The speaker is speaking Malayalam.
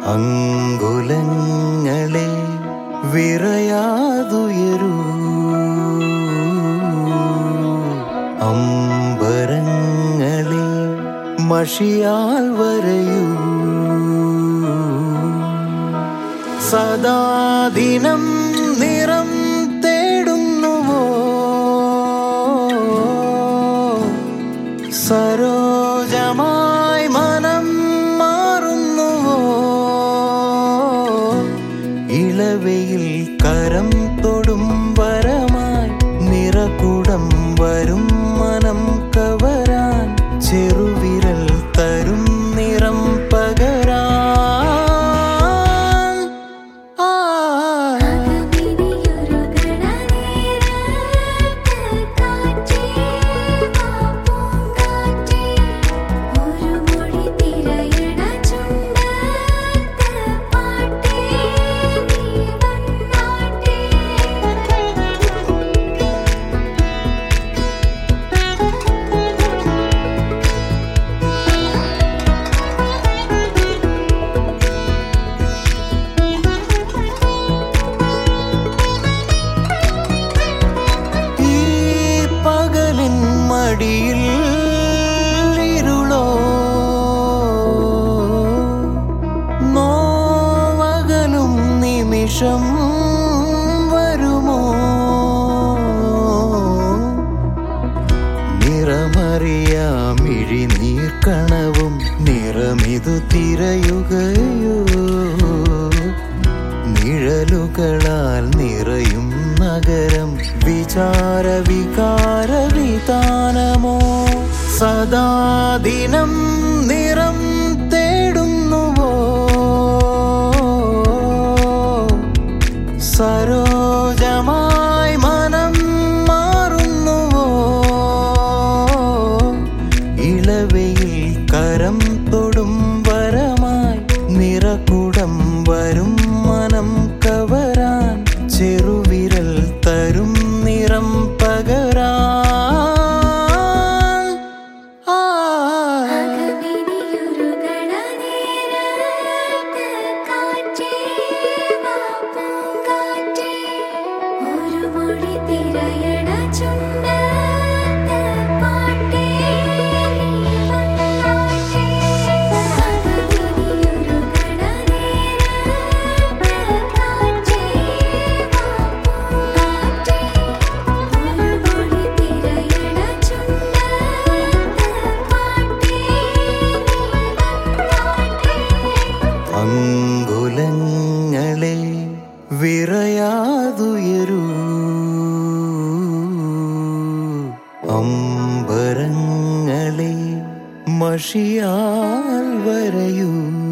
അങ്കുലങ്ങളെ വിറയാതുയരൂ, അമ്പരങ്ങളെ മഷിയാൽ വരയൂ. സദാദിനം നിറം തേടുന്നുവോ, സരോജമായി മനം മാറുന്നുവോ, ഇളവയിൽ കരം തൊടും വരമായി നിറകുടം വരും മനം കവരാൻ, ചെറുവിരൽ തരും നിറം പകരാൻ. മടിയിൽ ഇരുളോ, നോവകലും നിമിഷം വരുമോ, നിറമറിയാമിഴിനീർക്കണവും നിറമിതു തിരയുകയോ, നിഴലുകളാൽ നിറയും നഗരം വിചാര വികാര വിതാനമോ. സദാദിനം നിറം തേടുന്നുവോ, സരോജമായി മനം മാറുന്നുവോ, ഇളവയിൽ കരം തൊടും വരമായി നിറകുടം വരും മനം കവരാൻ, ചെറുവിരൽ തരും നിറം പകരാൻ. അങ്കുലങ്ങളെ വിറയാതുയരൂ, അമ്പരങ്ങളെ മഷിയാൽ വരയൂ.